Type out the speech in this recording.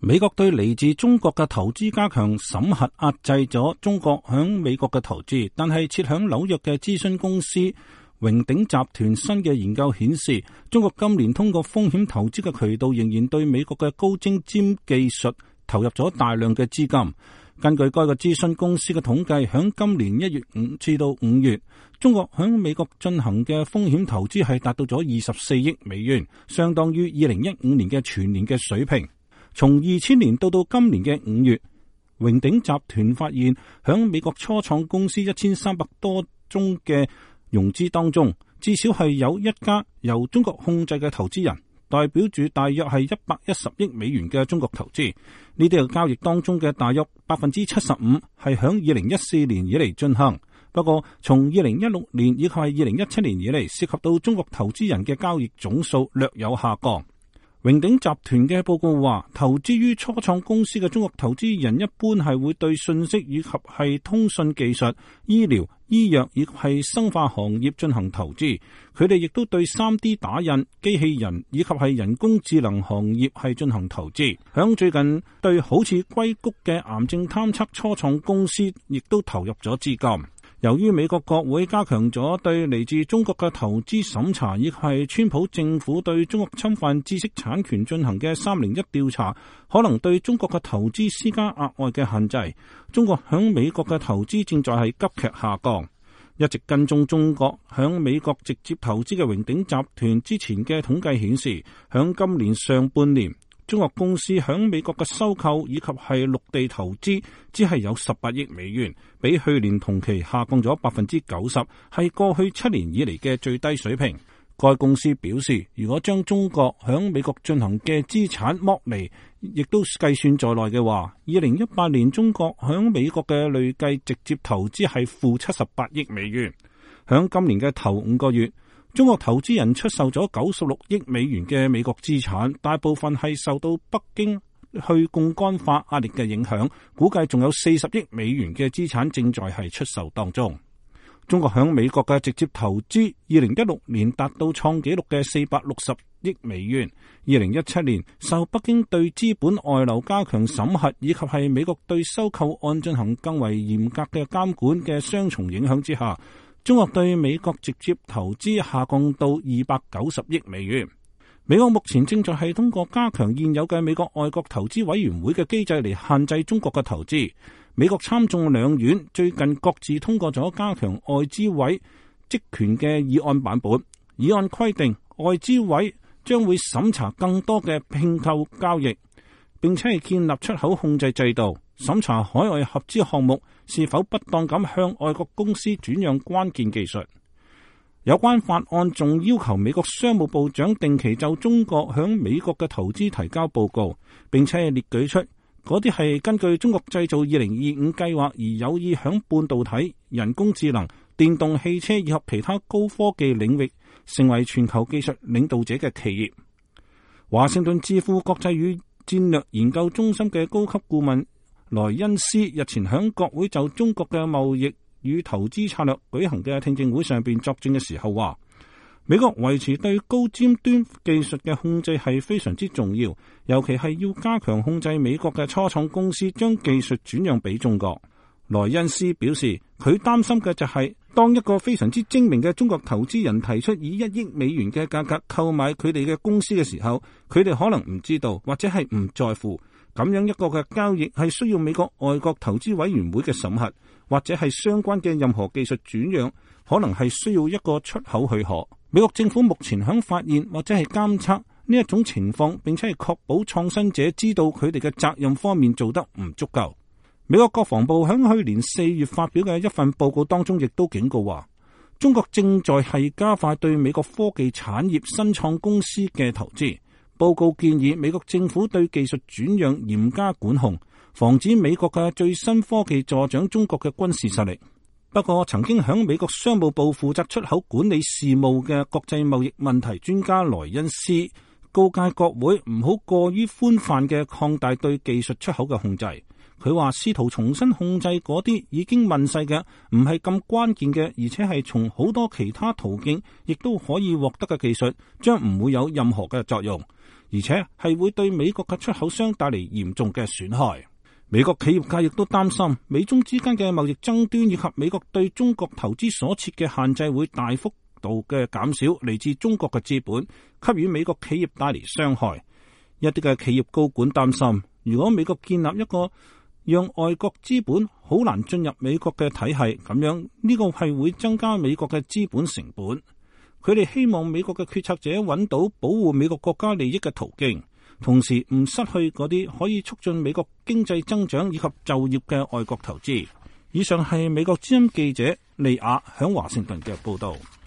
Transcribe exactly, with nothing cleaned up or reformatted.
美國對嚟自中國嘅投資加強審核，壓制咗中國響美國嘅投資。但係設響紐約嘅諮詢公司榮鼎集團新嘅研究顯示，中國今年通過風險投資嘅渠道仍然對美國嘅高精尖技術投入咗大量嘅資金。根據該個諮詢公司嘅統計，響今年一月五至到五月，中國響美國進行嘅風險投資係達到咗二十四億美元，相當於二零一五年嘅全年嘅水平。從二千年到到今年嘅五月，榮鼎集團發現響美國初創公司一千三百多宗嘅融資當中，至少係有一家由中國控制嘅投資人，代表住大約係一百一十億美元嘅中國投資。呢啲嘅交易當中嘅大約百分之七十五係響二零一四年以嚟進行。不過從二零一六年以及係二零一七年以嚟，涉及到中國投資人嘅交易總數略有下降。榮鼎集團嘅報告話，投資於初創公司嘅中國投資人一般係會對信息以及係通訊技術、醫療、醫藥以及係生化行業進行投資。佢哋亦都對 三 D 打印、機器人以及係人工智能行業係進行投資。響最近對好似硅谷嘅癌症探測初創公司亦都投入咗資金。由於美國國會加強咗對嚟自中國嘅投資審查，亦係川普政府對中國侵犯知識產權進行嘅三零一調查，可能對中國嘅投資施加額外嘅限制。中國響美國嘅投資正在係急劇下降。一直跟蹤中國響美國直接投資嘅榮鼎集團之前嘅統計顯示，響今年上半年，中國公司響美國嘅收購以及係陸地投資只係有十八億美元，比去年同期下降咗百分之九十，係過去七年以嚟嘅最低水平。該公司表示，如果將中國響美國進行嘅資產剝離，亦都計算在內嘅話，二零一八年中國響美國嘅累計直接投資係負七十八億美元。響今年嘅頭五個月，中國投資人出售咗九十六億美元嘅美國資產，大部分係受到北京去槓桿化壓力嘅影響，估計仲有四十億美元嘅資產正在係出售當中。中國響美國嘅直接投資，二零一六年達到創紀錄嘅四百六十億美元。二零一七年受北京對資本外流加強審核，以及係美國對收購案進行更為嚴格嘅監管嘅雙重影響之下，中國對美國直接投資下降到二百九十億美元。美國目前正在係通過加強現有嘅美國外國投資委員會嘅機制嚟限制中國嘅投資。美國參眾兩院最近各自通過咗加強外資委職權嘅議案版本。議案規定，外資委將會審查更多嘅併購交易，並且係建立出口控制制度，審查海外合資項目是否不當咁向外國公司轉讓關鍵技術。有關法案仲要求美國商務部長定期就中國向美國嘅投資提交報告，並且係列舉出嗰啲係根據中國製造二零二五計劃而有意響半導體、人工智能、電動汽車以及其他高科技領域成為全球技術領導者嘅企業。華盛頓智庫國際與戰略研究中心嘅高級顧問萊恩斯日前響國會就中國嘅貿易與投資策略舉行嘅聽證會上邊作證嘅時候話，美國維持對高尖端技術嘅控制係非常之重要，尤其係要加強控制美國嘅初創公司將技術轉讓俾中國。萊恩斯表示，佢擔心嘅就係當一個非常之精明嘅中國投資人提出以一億美元嘅價格購買佢哋嘅公司嘅時候，佢哋可能唔知道或者係唔在乎咁樣一個嘅交易係需要美國外國投資委員會嘅審核，或者係相關嘅任何技術轉讓可能係需要一個出口許可。美國政府目前響發現或者係監測呢一種情況，並且係確保創新者知道佢哋嘅責任方面做得唔足夠。美國國防部響去年四月發表嘅一份報告當中，亦都警告話，中國正在係加快對美國科技產業新創公司嘅投資。報告建議美國政府對技術轉讓嚴加管控，防止美國嘅最新科技助長中國嘅軍事實力。不過，曾經響美國商務部負責出口管理事務嘅國際貿易問題專家萊恩斯告誡國會唔好過於寬泛嘅擴大對技術出口嘅控制。佢話試圖重新控制嗰啲已經問世嘅唔係咁關鍵嘅，而且係從好多其他途徑亦都可以獲得嘅技術，將唔會有任何嘅作用。 而且係會對美國嘅出口商帶嚟嚴重嘅損害。美國企業界亦都擔心美中之間嘅貿易爭端以及美國對中國投資所設嘅限制會大幅度嘅減少嚟自中國嘅資本，給予美國企業帶嚟傷害。一啲嘅企業高管擔心，如果美國建立一個讓外國資本好難進入美國嘅體系，咁樣呢個係會增加美國嘅資本成本。佢哋希望美國嘅決策者揾到保護美國國家利益嘅途徑，同時唔失去嗰啲可以促進美國經濟增長以及就業嘅外國投資。以上係美國之音記者利亞響華盛頓嘅報道。